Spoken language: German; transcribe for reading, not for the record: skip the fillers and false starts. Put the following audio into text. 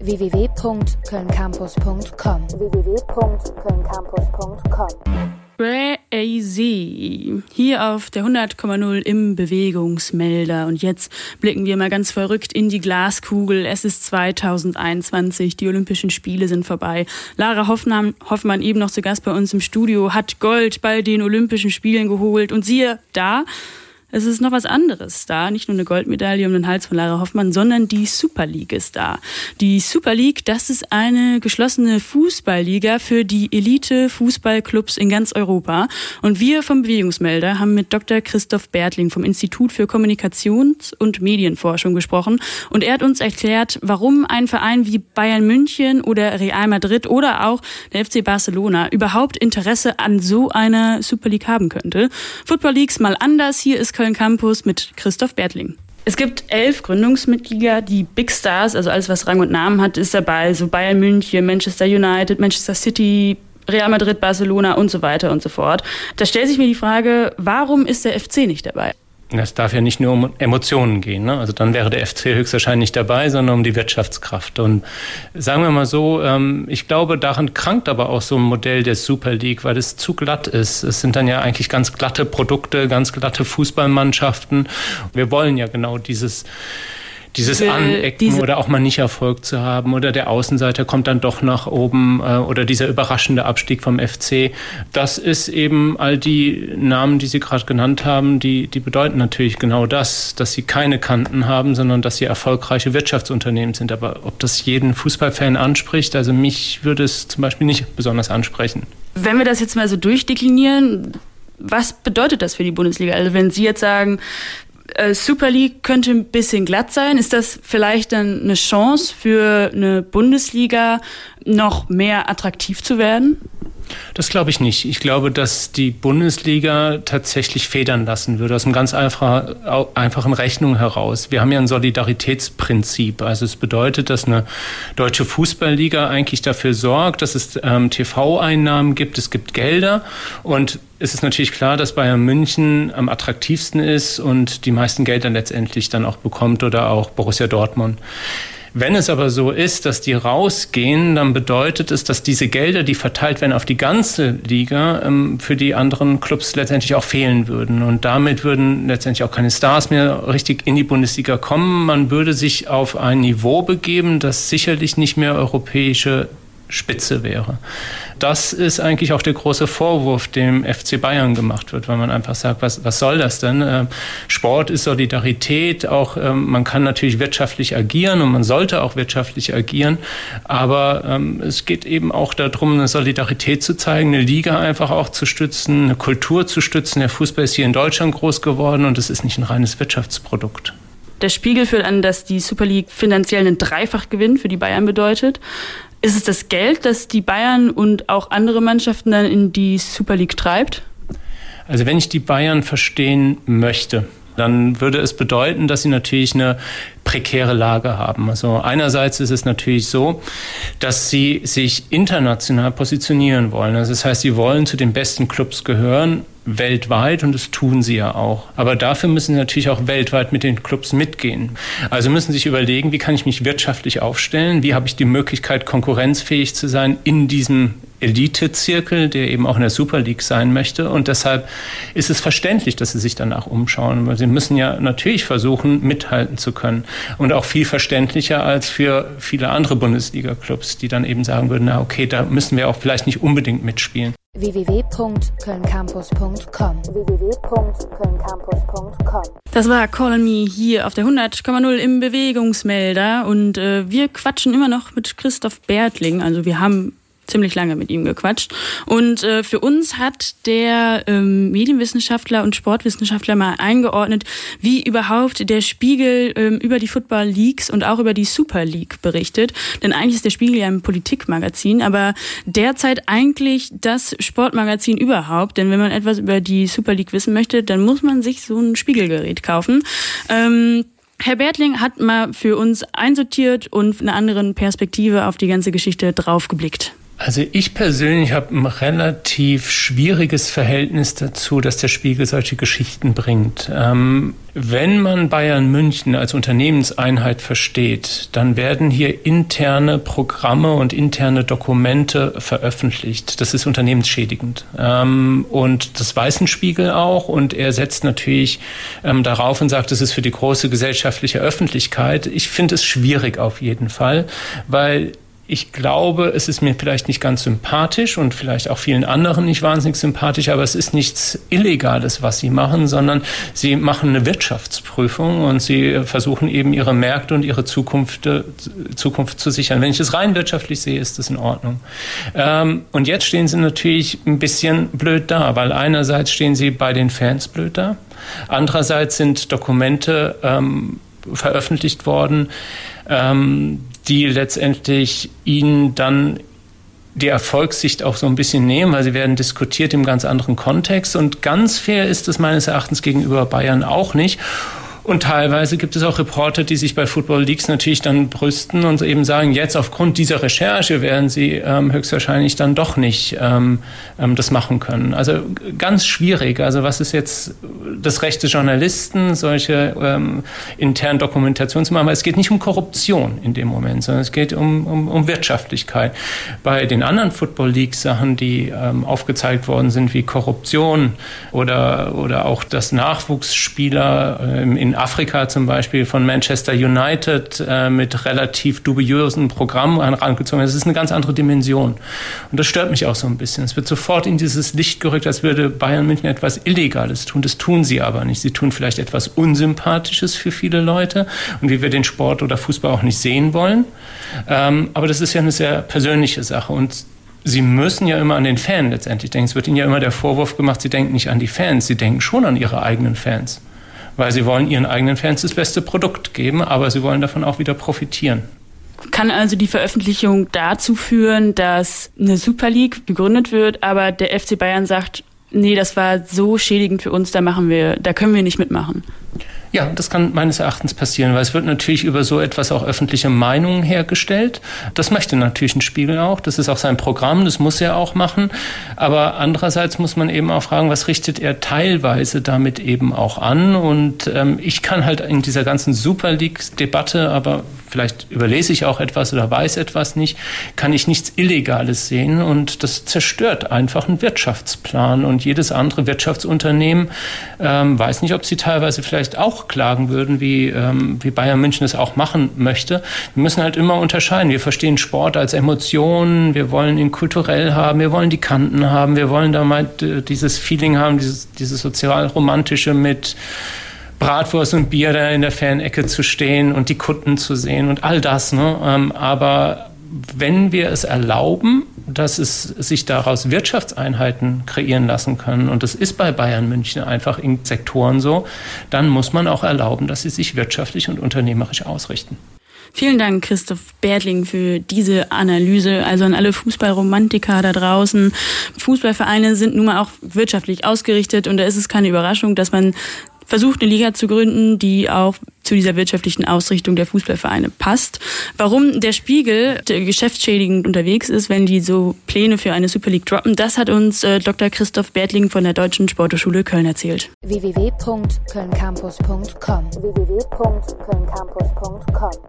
www.kölncampus.com Crazy. Hier auf der 100,0 im Bewegungsmelder. Und jetzt blicken wir mal ganz verrückt in die Glaskugel. Es ist 2021, die Olympischen Spiele sind vorbei. Lara Hoffmann, eben noch zu Gast bei uns im Studio, hat Gold bei den Olympischen Spielen geholt. Und siehe da, es ist noch was anderes da. Nicht nur eine Goldmedaille um den Hals von Lara Hoffmann, sondern die Super League ist da. Die Super League, das ist eine geschlossene Fußballliga für die Elite-Fußballclubs in ganz Europa. Und wir vom Bewegungsmelder haben mit Dr. Christoph Bertling vom Institut für Kommunikations- und Medienforschung gesprochen. Und er hat uns erklärt, warum ein Verein wie Bayern München oder Real Madrid oder auch der FC Barcelona überhaupt Interesse an so einer Super League haben könnte. Football Leagues mal anders. Hier ist Köln Campus mit Christoph Bertling. Es gibt 11 Gründungsmitglieder, die Big Stars, also alles, was Rang und Namen hat, ist dabei. So Bayern München, Manchester United, Manchester City, Real Madrid, Barcelona und so weiter und so fort. Da stellt sich mir die Frage, warum ist der FC nicht dabei? Es darf ja nicht nur um Emotionen gehen, ne? Also dann wäre der FC höchstwahrscheinlich nicht dabei, sondern um die Wirtschaftskraft. Und sagen wir mal so, ich glaube, daran krankt aber auch so ein Modell der Super League, weil es zu glatt ist. Es sind dann ja eigentlich ganz glatte Produkte, ganz glatte Fußballmannschaften. Wir wollen ja genau dieses Anecken oder auch mal nicht Erfolg zu haben oder der Außenseiter kommt dann doch nach oben oder dieser überraschende Abstieg vom FC. Das ist eben all die Namen, die Sie gerade genannt haben, die bedeuten natürlich genau das, dass sie keine Kanten haben, sondern dass sie erfolgreiche Wirtschaftsunternehmen sind. Aber ob das jeden Fußballfan anspricht, also mich würde es zum Beispiel nicht besonders ansprechen. Wenn wir das jetzt mal so durchdeklinieren, was bedeutet das für die Bundesliga? Also wenn Sie jetzt sagen, Super League könnte ein bisschen glatt sein. Ist das vielleicht dann eine Chance für eine Bundesliga, noch mehr attraktiv zu werden? Das glaube ich nicht. Ich glaube, dass die Bundesliga tatsächlich federn lassen würde, aus einem ganz einfachen Rechnung heraus. Wir haben ja ein Solidaritätsprinzip. Also es bedeutet, dass eine deutsche Fußballliga eigentlich dafür sorgt, dass es TV-Einnahmen gibt, es gibt Gelder und es ist natürlich klar, dass Bayern München am attraktivsten ist und die meisten Gelder letztendlich dann auch bekommt oder auch Borussia Dortmund. Wenn es aber so ist, dass die rausgehen, dann bedeutet es, dass diese Gelder, die verteilt werden auf die ganze Liga, für die anderen Clubs letztendlich auch fehlen würden. Und damit würden letztendlich auch keine Stars mehr richtig in die Bundesliga kommen. Man würde sich auf ein Niveau begeben, das sicherlich nicht mehr europäische Spitze wäre. Das ist eigentlich auch der große Vorwurf, dem FC Bayern gemacht wird, weil man einfach sagt, was soll das denn? Sport ist Solidarität, auch man kann natürlich wirtschaftlich agieren und man sollte auch wirtschaftlich agieren, aber es geht eben auch darum, eine Solidarität zu zeigen, eine Liga einfach auch zu stützen, eine Kultur zu stützen. Der Fußball ist hier in Deutschland groß geworden und es ist nicht ein reines Wirtschaftsprodukt. Der Spiegel führt an, dass die Super League finanziell einen Dreifachgewinn für die Bayern bedeutet. Ist es das Geld, das die Bayern und auch andere Mannschaften dann in die Super League treibt? Also wenn ich die Bayern verstehen möchte, dann würde es bedeuten, dass sie natürlich eine prekäre Lage haben. Also einerseits ist es natürlich so, dass sie sich international positionieren wollen. Also das heißt, sie wollen zu den besten Clubs gehören, weltweit, und das tun sie ja auch. Aber dafür müssen sie natürlich auch weltweit mit den Clubs mitgehen. Also müssen sie sich überlegen, wie kann ich mich wirtschaftlich aufstellen, wie habe ich die Möglichkeit, konkurrenzfähig zu sein in diesem Elite-Zirkel, der eben auch in der Super League sein möchte. Und deshalb ist es verständlich, dass sie sich danach umschauen. Weil sie müssen ja natürlich versuchen, mithalten zu können. Und auch viel verständlicher als für viele andere Bundesliga-Clubs, die dann eben sagen würden, na okay, da müssen wir auch vielleicht nicht unbedingt mitspielen. www.kölncampus.com Das war Call on Me hier auf der 100,0 im Bewegungsmelder. Und wir quatschen immer noch mit Christoph Bertling. Also wir haben ziemlich lange mit ihm gequatscht. Und für uns hat der Medienwissenschaftler und Sportwissenschaftler mal eingeordnet, wie überhaupt der Spiegel über die Football Leagues und auch über die Super League berichtet. Denn eigentlich ist der Spiegel ja ein Politikmagazin, aber derzeit eigentlich das Sportmagazin überhaupt. Denn wenn man etwas über die Super League wissen möchte, dann muss man sich so ein Spiegelgerät kaufen. Herr Bertling hat mal für uns einsortiert und von einer anderen Perspektive auf die ganze Geschichte draufgeblickt. Also ich persönlich habe ein relativ schwieriges Verhältnis dazu, dass der Spiegel solche Geschichten bringt. Wenn man Bayern München als Unternehmenseinheit versteht, dann werden hier interne Programme und interne Dokumente veröffentlicht. Das ist unternehmensschädigend. Und das weiß ein Spiegel auch. Und er setzt natürlich darauf und sagt, es ist für die große gesellschaftliche Öffentlichkeit. Ich finde es schwierig auf jeden Fall, weil ich glaube, es ist mir vielleicht nicht ganz sympathisch und vielleicht auch vielen anderen nicht wahnsinnig sympathisch, aber es ist nichts Illegales, was sie machen, sondern sie machen eine Wirtschaftsprüfung und sie versuchen eben ihre Märkte und ihre Zukunft zu sichern. Wenn ich es rein wirtschaftlich sehe, ist das in Ordnung. Und jetzt stehen sie natürlich ein bisschen blöd da, weil einerseits stehen sie bei den Fans blöd da, andererseits sind Dokumente veröffentlicht worden, die letztendlich ihnen dann die Erfolgssicht auch so ein bisschen nehmen, weil sie werden diskutiert im ganz anderen Kontext. Und ganz fair ist es meines Erachtens gegenüber Bayern auch nicht. Und teilweise gibt es auch Reporter, die sich bei Football Leaks natürlich dann brüsten und eben sagen, jetzt aufgrund dieser Recherche werden sie höchstwahrscheinlich dann doch nicht das machen können. Also ganz schwierig. Also was ist jetzt das Recht des Journalisten, solche internen Dokumentationen zu machen? Aber es geht nicht um Korruption in dem Moment, sondern es geht um Wirtschaftlichkeit. Bei den anderen Football Leaks Sachen, die aufgezeigt worden sind, wie Korruption oder auch das Nachwuchsspieler in Afrika zum Beispiel von Manchester United mit relativ dubiösen Programmen herangezogen. Das ist eine ganz andere Dimension. Und das stört mich auch so ein bisschen. Es wird sofort in dieses Licht gerückt, als würde Bayern München etwas Illegales tun. Das tun sie aber nicht. Sie tun vielleicht etwas Unsympathisches für viele Leute und wie wir den Sport oder Fußball auch nicht sehen wollen. Aber das ist ja eine sehr persönliche Sache. Und Sie müssen ja immer an den Fan letztendlich denken. Es wird ihnen ja immer der Vorwurf gemacht, sie denken nicht an die Fans, sie denken schon an ihre eigenen Fans. Weil sie wollen ihren eigenen Fans das beste Produkt geben, aber sie wollen davon auch wieder profitieren. Kann also die Veröffentlichung dazu führen, dass eine Super League gegründet wird, aber der FC Bayern sagt, nee, das war so schädigend für uns, da können wir nicht mitmachen? Ja, das kann meines Erachtens passieren, weil es wird natürlich über so etwas auch öffentliche Meinungen hergestellt. Das möchte natürlich ein Spiegel auch. Das ist auch sein Programm, das muss er auch machen. Aber andererseits muss man eben auch fragen, was richtet er teilweise damit eben auch an? Und ich kann halt in dieser ganzen Super League-Debatte, aber vielleicht überlese ich auch etwas oder weiß etwas nicht, kann ich nichts Illegales sehen. Und das zerstört einfach einen Wirtschaftsplan. Und jedes andere Wirtschaftsunternehmen weiß nicht, ob sie teilweise vielleicht auch klagen würden, wie Bayern München es auch machen möchte. Wir müssen halt immer unterscheiden. Wir verstehen Sport als Emotion, wir wollen ihn kulturell haben, wir wollen die Kanten haben, wir wollen da mal dieses Feeling haben, dieses sozial-romantische mit Bratwurst und Bier da in der Fanecke zu stehen und die Kutten zu sehen und all das. Ne? Aber wenn wir es erlauben, dass es sich daraus Wirtschaftseinheiten kreieren lassen können, und das ist bei Bayern München einfach in Sektoren so, dann muss man auch erlauben, dass sie sich wirtschaftlich und unternehmerisch ausrichten. Vielen Dank, Christoph Bertling, für diese Analyse. Also an alle Fußballromantiker da draußen. Fußballvereine sind nun mal auch wirtschaftlich ausgerichtet und da ist es keine Überraschung, dass man versucht, eine Liga zu gründen, die auch zu dieser wirtschaftlichen Ausrichtung der Fußballvereine passt. Warum der Spiegel geschäftsschädigend unterwegs ist, wenn die so Pläne für eine Super League droppen, das hat uns Dr. Christoph Bertling von der Deutschen Sporthochschule Köln erzählt. www.kölncampus.com